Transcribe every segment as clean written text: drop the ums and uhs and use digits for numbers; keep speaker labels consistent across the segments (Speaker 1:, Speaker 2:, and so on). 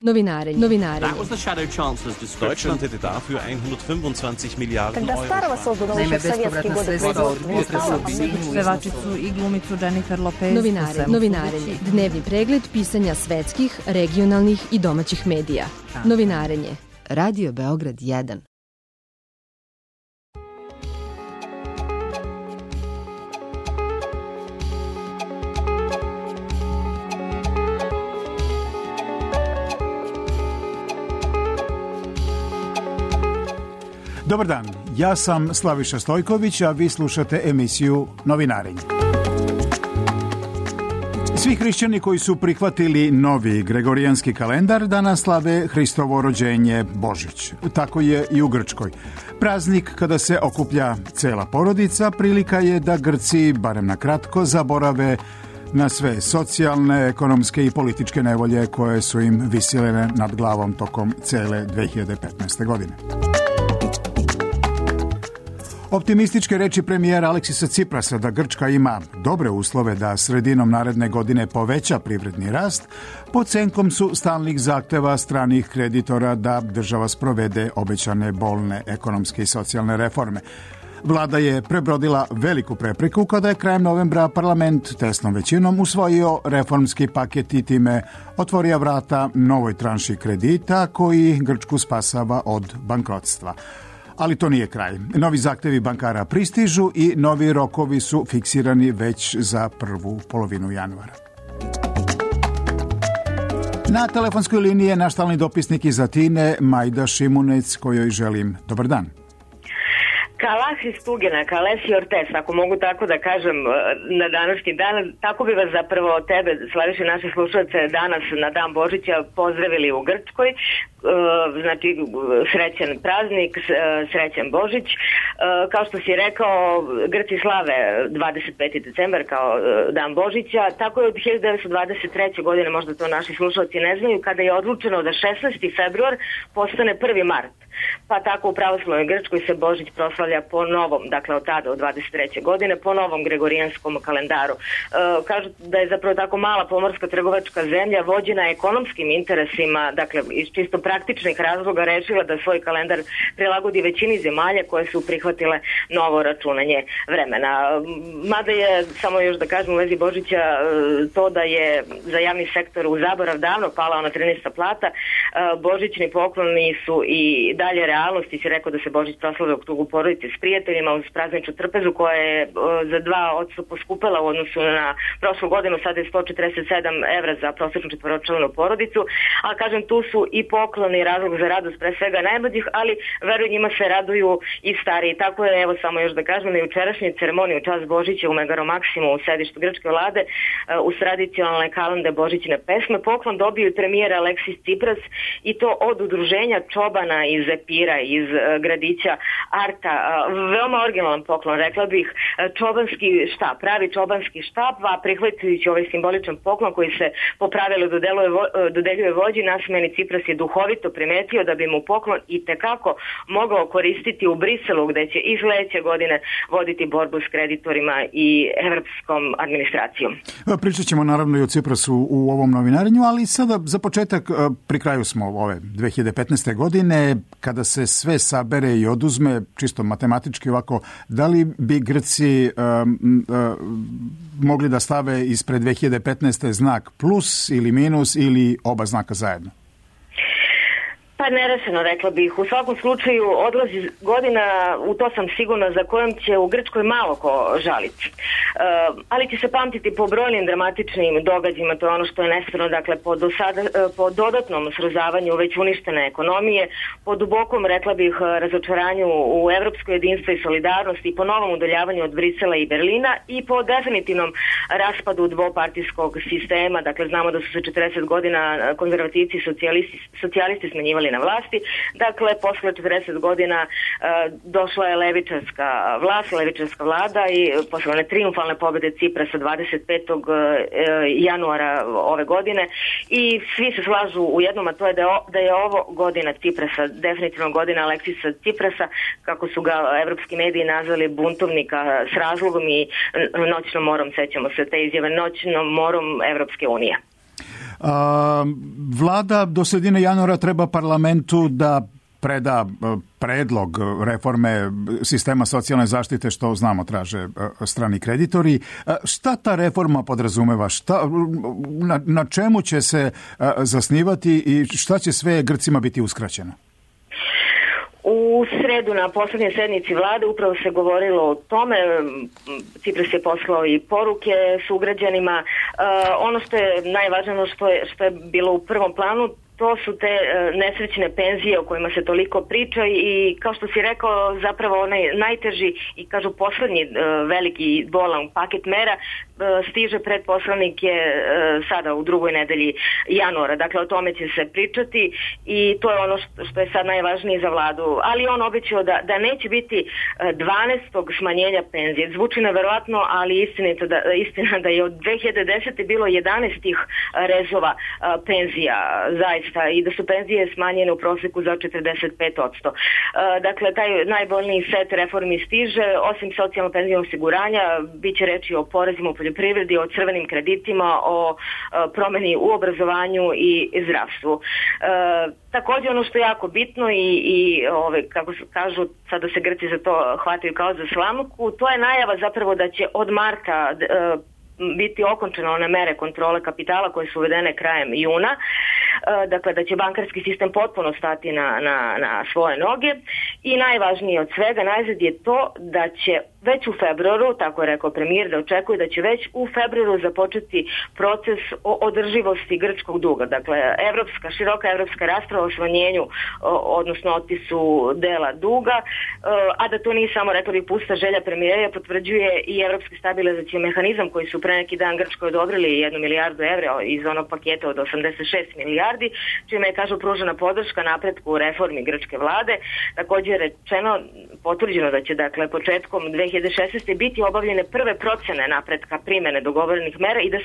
Speaker 1: Novinarenje.
Speaker 2: That was the Shadow Chancellor's description.
Speaker 3: Deutschland hätte dafür 125 Miliarden
Speaker 4: Когда старого создано еще в советские годы
Speaker 5: Pevačicu i glumicu Jennifer Lopez.
Speaker 1: Novinarenje. Dnevni pregled pisanja svetskih, regionalnih i domaćih medija. Novinarenje. Radio Beograd 1.
Speaker 6: Dobar dan, ja sam Slaviša Stojković, a vi slušate emisiju Novinarenje. Svi hrišćani koji su prihvatili novi gregorijanski kalendar danas slave Hristovo rođenje Božić. Tako je i u Grčkoj. Praznik kada se okuplja cela porodica, prilika je da Grci, barem na kratko, zaborave na sve socijalne, ekonomske i političke nevolje koje su im visile nad glavom tokom cele 2015. godine. Optimističke reči premijera Aleksisa Ciprasa da Grčka ima dobre uslove da sredinom naredne godine poveća privredni rast, pod senkom su stalnih zahteva stranih kreditora da država sprovede obećane bolne ekonomske i socijalne reforme. Vlada je prebrodila veliku prepreku kada je krajem novembra parlament tesnom većinom usvojio reformski paket i time otvorio vrata novoj tranši kredita koji Grčku spasava od bankrotstva. Ali to nije kraj. Novi zahtevi bankara pristižu i novi rokovi su fiksirani već za prvu polovinu januara. Na telefonskoj liniji je naš stalni dopisnik iz Atine, Majda Šimunec, kojoj želim dobar dan.
Speaker 7: Kalahis Tugena, Kalesi Ortes, ako mogu tako da kažem na današnji dan, tako bi vas zapravo tebe, Slaviše, naše slušalce, danas na dan Božića pozdravili u Grčkoj. Znači, srećan praznik, srećan Božić. Kao što si rekao, Grci slave 25. decembar kao dan Božića, tako je od 1923. godine, možda to naši slušalci ne znaju, kada je odlučeno da 16. februar postane 1. mart. Pa tako u pravoslavnoj Grčkoj se Božić proslavlja po novom, dakle od tada, od 23. godine, po novom gregorijanskom kalendaru. Kažu da je zapravo tako mala pomorska trgovačka zemlja vođena ekonomskim interesima, dakle iz čisto praktičnih razloga rešila da svoj kalendar prilagodi većini zemalja koje su prihvatile novo računanje vremena. Mada je, samo još da kažem u vezi Božića, to da je za javni sektor u zaborav davno palao na 13. plata, božićni pokloni su i dalje realnosti. Si rekao da se Božić proslave u krugu porodice s prijateljima uz prazničnu trpezu koja je za 2% poskupela u odnosu na prošlu godinu, sada je 147 evra za prosječnu četvoročlanu porodicu, a kažem tu su i pokloni, razlog za radost pre svega najmlađih, ali verujem njima se raduju i stariji. Tako je, evo samo još da kažem, na jučerašnjoj ceremoniji u čast Božića u Megaromaksimu u sedištu grčke vlade uz tradicionalne kalende božićne pesme poklon dobiju premijer Aleksis Cipras i to od udruženja čobana iz Epira, iz gradića Arta. Veoma originalan poklon, rekla bih, čobanski štab, pravi čobanski štab, a prihvatajući ovaj simboličan poklon koji se po pravilu dodeljuje vođi, nasmejani Cipras je duhovito primetio da bi mu poklon i tekako mogao koristiti u Briselu, gde će i sledeće godine voditi borbu s kreditorima i evropskom administracijom.
Speaker 6: Pričat ćemo naravno i o Ciprasu u ovom novinarenju, ali sada za početak pri kraju smo ove 2015. godine, kada se sve sabere i oduzme, čisto matematički ovako, da li bi Grci mogli da stave ispred 2015. znak plus ili minus ili oba znaka zajedno?
Speaker 7: Pa nerešeno, rekla bih. U svakom slučaju odlazi godina, u to sam sigurna, za kojom će u Grčkoj malo ko žaliti. Ali će se pamtiti po brojnim dramatičnim događajima, to je ono što je nestvarno, dakle po dodatnom srozavanju već uništene ekonomije, po dubokom, rekla bih, razočaranju u evropsko jedinstvo i solidarnost i po novom udaljavanju od Brisela i Berlina i po definitivnom raspadu dvopartijskog sistema. Dakle, znamo da su se 40 godina konzervativci i socijalisti smenjivali na vlasti. Dakle, posle 40 godina došla je levičarska vlada i posle one triumfalne pobede Ciprasa 25. januara ove godine i svi se slažu u jednom, a to je da je ovo godina Ciprasa, definitivno godina Aleksisa Ciprasa, kako su ga evropski mediji nazvali, buntovnika s razlogom i noćnom morom, sećamo se te izjave, noćnom morom Evropske unije.
Speaker 6: Vlada do sredine januara treba parlamentu da preda predlog reforme sistema socijalne zaštite, što znamo traže strani kreditori. Šta ta reforma podrazumeva? Na čemu će se zasnivati i šta će sve Grcima biti uskraćeno?
Speaker 7: U sredu na poslednjoj sednici vlade upravo se govorilo o tome. Cipras je poslao i poruke sugrađanima. Ono što je najvažnije, što je bilo u prvom planu, to su te nesrećne penzije o kojima se toliko priča i kao što si rekao, zapravo onaj najteži i kažu poslednji veliki bolan paket mera stiže pred poslanike sada u drugoj nedelji januara. Dakle, o tome će se pričati i to je ono što je sad najvažnije za vladu. Ali on obećao da neće biti 12. smanjenja penzije. Zvuči neverovatno, ali istina da je od 2010. bilo 11 rezova penzija zaista i da su penzije smanjene u proseku za 45%. Dakle, taj najbolniji set reformi stiže, osim socijalno-penzijnog osiguranja, bit će reći o porezima u poljoprivredi, o crvenim kreditima, o promeni u obrazovanju i zdravstvu. Također ono što je jako bitno i kako kažu, sada se Grci za to hvataju kao za slamuku, to je najava zapravo da će od marta biti okončene one mere kontrole kapitala koje su uvedene krajem juna. Dakle, da će bankarski sistem potpuno stati na svoje noge i najvažnije od svega najzad je to da će već u februaru, tako je rekao premijer, da očekuje da će već u februaru započeti proces o održivosti grčkog duga. Dakle, široka evropska rasprava o smanjenju, odnosno otpisu dela duga, a da to nije samo, rekla bih, pusta želja premijera, potvrđuje i evropski stabilizacioni mehanizam koji su pre neki dan Grčkoj odobrili 1 milijardu evra iz onog paketa od 86 milijardi, čime je, kažu, pružena podrška napretku u reformi grčke vlade. Također je potvrđeno da će, dakle, početkom 2016. biti obavljene prve procene napretka primene dogovorenih mera i da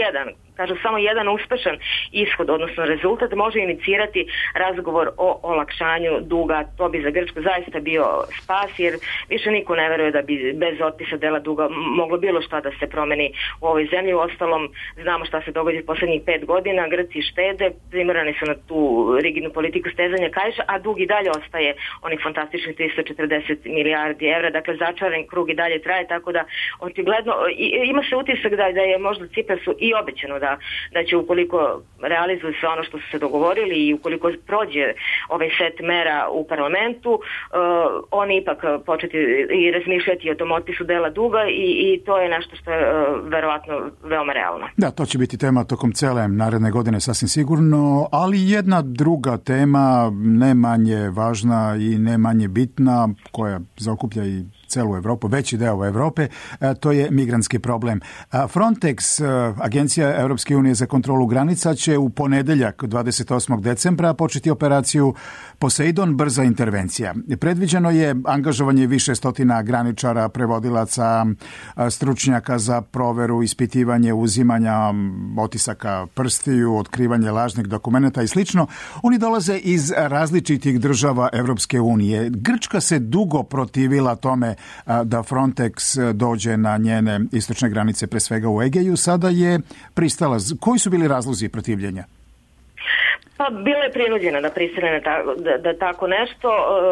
Speaker 7: samo jedan uspešan ishod, odnosno rezultat, može inicirati razgovor o olakšanju duga. To bi za Grčku zaista bio spas, jer više niko ne veruje da bi bez otpisa dela duga moglo bilo šta da se promeni u ovoj zemlji. U ostalom, znamo šta se događa poslednjih 5 godina, Grci štede, primirani su na tu rigidnu politiku stezanja kaiša, a dug i dalje ostaje onih fantastičnih 340 milijardi evra. Dakle, začaran krug i dalje traje, tako da očigledno ima se utisak da je možda Ciprasu i obećano da će, ukoliko realizuju sve ono što su se dogovorili i ukoliko prođe ovaj set mera u parlamentu, oni ipak početi i razmišljati o tom otpisu dela duga i to je nešto što je verovatno veoma realno.
Speaker 6: Da, to će biti tema tokom cele naredne godine sasvim sigurno, ali jedna druga tema, ne manje važna i ne manje bitna, koja zaokuplja i celu Evropu, veći deo Evrope, to je migrantski problem. Frontex, Agencija Europske unije za kontrolu granica, će u ponedeljak 28. decembra početi operaciju Poseidon, brza intervencija. Predviđeno je angažovanje više stotina graničara, prevodilaca, stručnjaka za proveru, ispitivanje, uzimanja otisaka prstiju, otkrivanje lažnih dokumenata i slično. Oni dolaze iz različitih država Europske unije. Grčka se dugo protivila tome da Frontex dođe na njene istočne granice, pre svega u Egeju. Sada je pristala. Koji su bili razlozi protivljenja?
Speaker 7: Pa bila je prinuđena da pristane da tako nešto.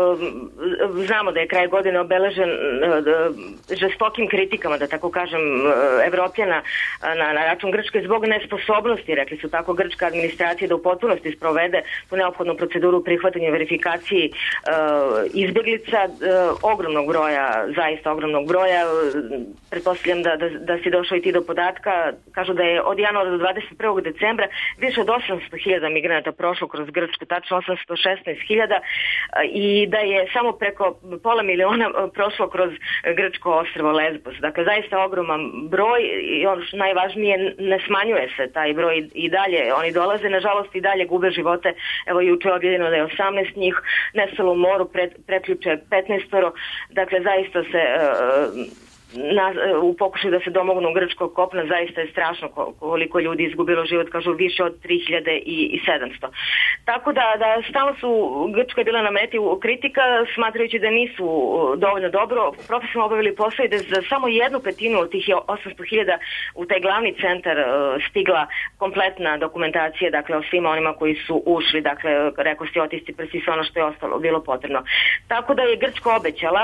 Speaker 7: Znamo da je kraj godine obeležen žestokim kritikama, da tako kažem, Evropljana na račun Grčke zbog nesposobnosti, rekli su tako, grčka administracija da u potpunosti sprovede tu neophodnu proceduru prihvatanja i verifikaciji izbjeglica ogromnog broja, zaista ogromnog broja. Pretpostavljam da si došao i ti do podatka. Kažu da je od januara do 21. decembra više od 800.000 migranata prošlo kroz Grčku, tačno 816.000, i da je samo preko pola miliona prošlo kroz grčko ostrvo Lesbos. Dakle, zaista ogroman broj i ono što najvažnije, ne smanjuje se taj broj i dalje. Oni dolaze, nažalost, i dalje gube živote. Evo, juče je objavljeno da je 18 njih nestalo u moru, preključe 15. Dakle, zaista se u pokušaju da se domognu grčkog kopna. Zaista je strašno koliko ljudi izgubilo život, kažu više od 3700. Tako da stalno su Grčka je bila na meti kritika, smatrajući da nisu dovoljno dobro profesionalno obavili posao i da za samo 1/5 od tih 800.000 u taj glavni centar stigla kompletna dokumentacija, dakle o svima onima koji su ušli, dakle rekao si otisci prsti, sve ono što je ostalo bilo potrebno. Tako da je Grčka obećala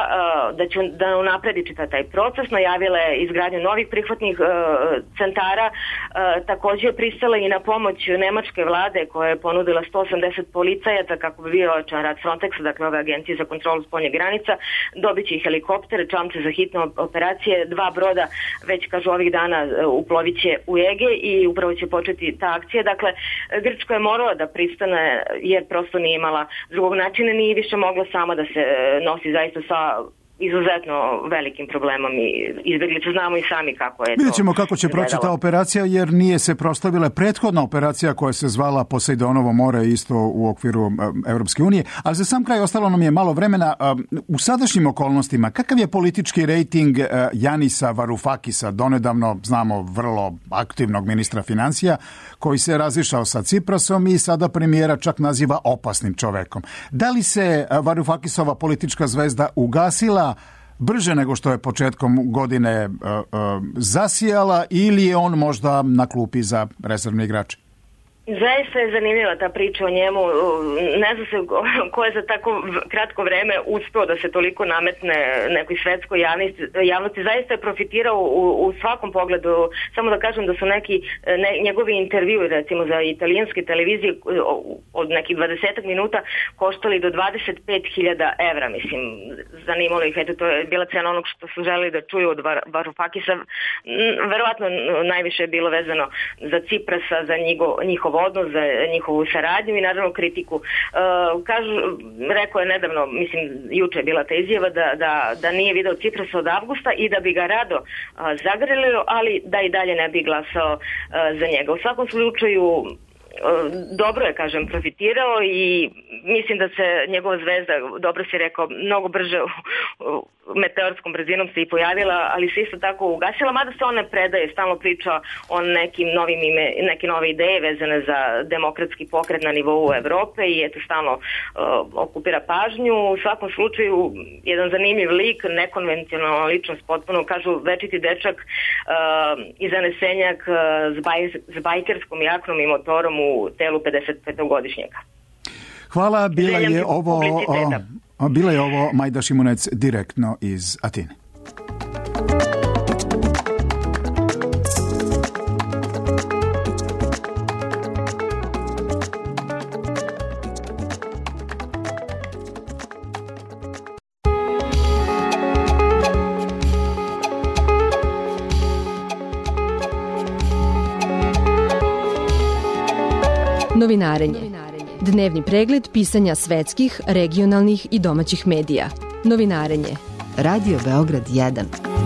Speaker 7: da unapredi čitav taj proces, najavila je izgradnju novih prihvatnih centara, također pristala i na pomoć nemačke vlade koja je ponudila 180 policajaca kako bi bio ojačan rad Frontexa, dakle ove agencije za kontrolu spoljnih granica, dobit će i helikoptere, čamce za hitne operacije, 2 broda već kažu ovih dana uplovit će u Ege i upravo će početi ta akcija. Dakle, Grčka je morala da pristane jer prosto nije imala drugog načina, nije više mogla sama da se nosi zaista sa izuzetno velikim problemom i izbjeglice, znamo i sami kako je to.
Speaker 6: Vidjet ćemo kako će proći ta operacija, jer nije se proslavila prethodna operacija koja se zvala Posejdonovo more, isto u okviru Evropske unije. Ali za sam kraj ostalo nam je malo vremena. U sadašnjim okolnostima, kakav je politički rejting Janisa Varoufakisa, donedavno znamo vrlo aktivnog ministra financija, koji se razišao sa Ciprasom i sada premijera čak naziva opasnim čovekom. Da li se Varoufakisova politička zvezda ugasila brže nego što je početkom godine zasijala ili je on možda na klupi za rezervni igrač?
Speaker 7: Zaista je zanimljiva ta priča o njemu. Ne zna se ko je za tako kratko vreme uspeo da se toliko nametne nekoj svetskoj javnosti. Zaista je profitirao u svakom pogledu. Samo da kažem da su neki njegovi intervjui, recimo za italijanske televizije, od nekih 20 minuta koštali do 25.000 evra. Mislim, zanimalo ih. Eto, to je bila cena onog što su želeli da čuju od Varoufakisa. Verovatno najviše je bilo vezano za Ciprasa, za njihov odnos, za njihovu saradnju i naravno kritiku. Rekao je nedavno, mislim, juče je bila ta izjava da nije video Ciprasa od avgusta i da bi ga rado zagrlio, ali da i dalje ne bi glasao za njega. U svakom slučaju dobro je, kažem, profitirao i mislim da se njegova zvezda, dobro si rekao, mnogo brže meteorskom brzinom se i pojavila, ali se isto tako ugasila, mada se on ne predaje, stalno priča o neke nove ideje vezane za demokratski pokret na nivou Evrope i eto stalno okupira pažnju. U svakom slučaju jedan zanimljiv lik, nekonvencionalna ličnost, potpuno kažu večiti dečak i zanesenjak s bajkerskom jaknom i motorom u telu 55-godišnjaka.
Speaker 6: Hvala, bila je ovo Majda Šimunec direktno iz Atine.
Speaker 1: Novinarenje. Dnevni pregled pisanja svetskih, regionalnih i domaćih medija. Novinarenje. Radio Beograd 1.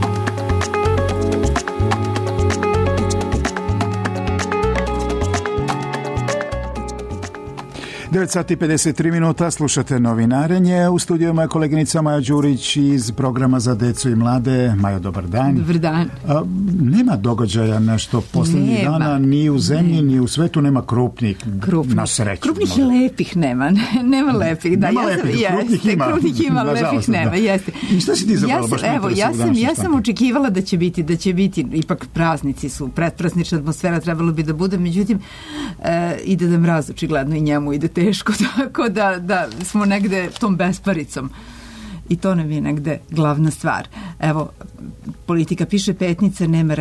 Speaker 6: 9 sati 53 minuta, slušate Novinarenje. U studiju je koleginica Maja Đurić iz programa za decu i mlade. Majo, dobar dan.
Speaker 5: Dobar dan.
Speaker 6: Nema događaja nešto posljednjih dana, ni u zemlji, ni u svetu, nema krupnih. Na sreću.
Speaker 5: Krupnih i lepih nema. Nema lepih.
Speaker 6: Nema lepih, krupnih ima.
Speaker 5: Krupnih ima, lepih nema, jeste.
Speaker 6: I šta si ti zabrala?
Speaker 5: Ja sam očekivala da će biti, ipak praznici su, predpraznična atmosfera trebalo bi da bude, međutim, ide da mraz, očigledno i njemu ide teško, tako da smo negde tom besparicom. I to nam je negde glavna stvar. Evo, Politika piše Petnica, nema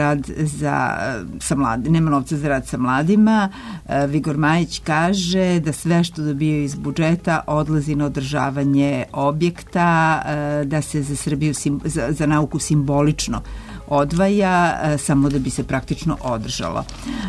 Speaker 5: nema novca za rad sa mladima. Vigor Majić kaže da sve što dobijaju iz budžeta odlazi na održavanje objekta, da se za Srbiju, za nauku simbolično odvaja, samo da bi se praktično održalo.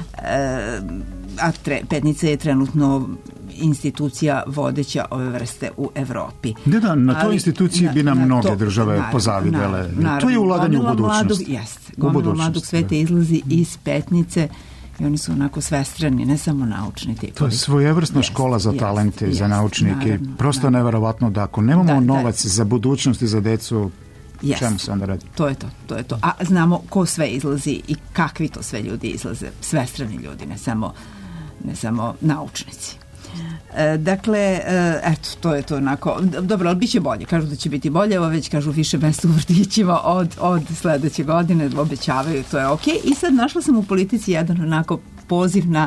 Speaker 5: A Petnica je trenutno institucija vodeća ove vrste u Evropi.
Speaker 6: Na toj instituciji bi nam mnoge države pozavidele. To je ulaganje u budućnost.
Speaker 5: Gomila mladog sveta izlazi iz Petnice i oni su onako svestrani, ne samo naučni tipovi.
Speaker 6: To je svojevrsna škola za talente i za naučnike. Prosto neverovatno da ako nemamo novac za budućnost i za decu, Čemu se onda radi?
Speaker 5: To je to. A znamo ko sve izlazi i kakvi to sve ljudi izlaze. Svestrani ljudi, ne samo naučnici. Dakle, eto, to je to onako, dobro, ali bit će bolje, kažu da će biti bolje, evo već kažu više mesta u vrtićima od sledeće godine, obećavaju, to je okej. I sad našla sam u Politici jedan onako poziv na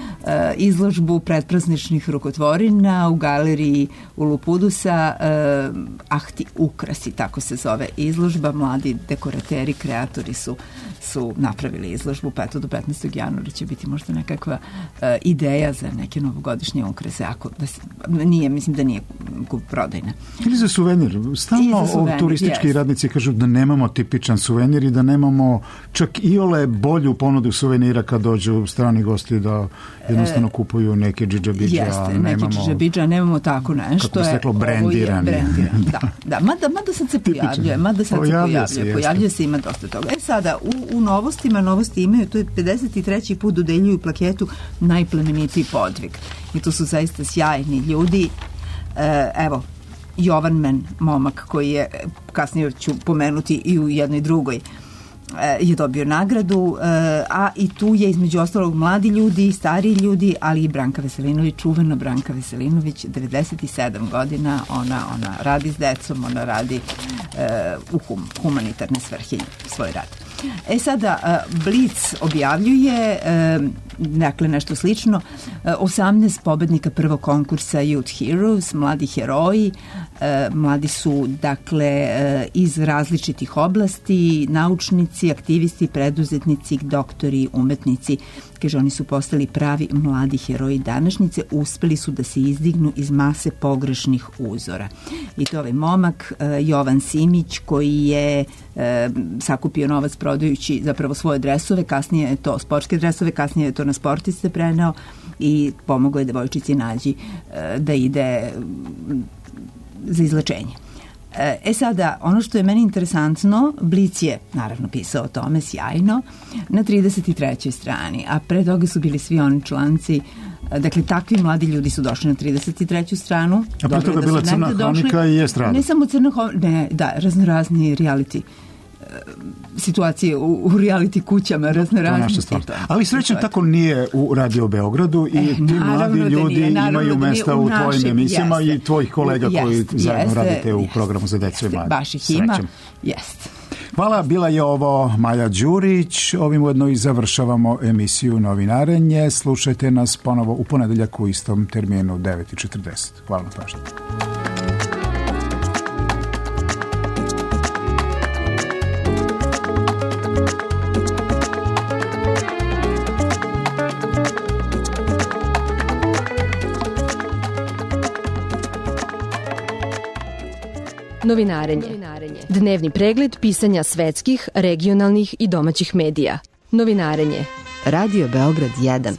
Speaker 5: izložbu pretprazničnih rukotvorina u galeriji u Lupudusa, Ahti ukrasi, tako se zove izložba. Mladi dekorateri, kreatori su napravili izložbu, pa eto do 15. januara će biti možda nekakva ideja za neke novogodišnje ukrase, ako nije, mislim da nije kupoprodajna.
Speaker 6: Ili za suvenir. Stalno turistički radnici kažu da nemamo tipičan suvenir i da nemamo čak iole bolju ponudu suvenira kad dođu strani gosti da jednostavno kupuju neke džidžabidže,
Speaker 5: jeste, neke džidžabidže, nemamo tako nešto.
Speaker 6: Kako bi se reklo, brendirani.
Speaker 5: Da, mada sad se pojavljuje se, ima dosta toga. Sada, u novosti imaju, to je 53. put dodeljuju plaketu najplemenitiji podvig. I to su zaista sjajni ljudi. Evo, Jovan Men, momak koji je, kasnije ću pomenuti i u jednoj drugoj, je dobio nagradu, a i tu je između ostalog mladi ljudi, stariji ljudi, ali i Branka Veselinović, čuvena Branka Veselinović, 97 godina, ona radi s decom, ona radi u humanitarne svrhe svoj rad. Sada Blic objavljuje dakle nešto slično, 18 pobednika prvog konkursa Youth Heroes, mladi heroji. Mladi su dakle iz različitih oblasti, naučnici, aktivisti, preduzetnici, doktori, umetnici. Kaže, oni su postali pravi mladi heroji današnjice, uspeli su da se izdignu iz mase pogrešnih uzora. I to ovaj momak Jovan Simić, koji je sakupio novac prodajući zapravo svoje dresove, kasnije je to sportske dresove, kasnije je to na sportiste preneo i pomogao je devojčici Nađi da ide za izlečenje. Sada, ono što je meni interesantno, Blic je naravno pisao o tome sjajno na 33. strani, a pre toga su bili svi oni članci, dakle takvi mladi ljudi su došli na 33. stranu.
Speaker 6: A pre toga bila Crna hronika i Estrada.
Speaker 5: Ne samo Crna hronika, ne, da, raznorazni reality situacije u reality kućama, raznorazni.
Speaker 6: Ali srećno tako nije u Radio Beogradu i ti mladi ljudi imaju mesta u tvojim emisijama i tvojih kolega koji zajedno radite u programu za decu i mlade.
Speaker 5: Baš ih ima, jeste.
Speaker 6: Hvala, bila je ovo Maja Đurić. Ovim ujedno i završavamo emisiju Novinarenje. Slušajte nas ponovo u ponedeljak u istom terminu 9:40. Hvala na pažnju.
Speaker 1: Novinarenje. Dnevni pregled pisanja svetskih, regionalnih i domaćih medija. Novinarenje. Radio Beograd 1.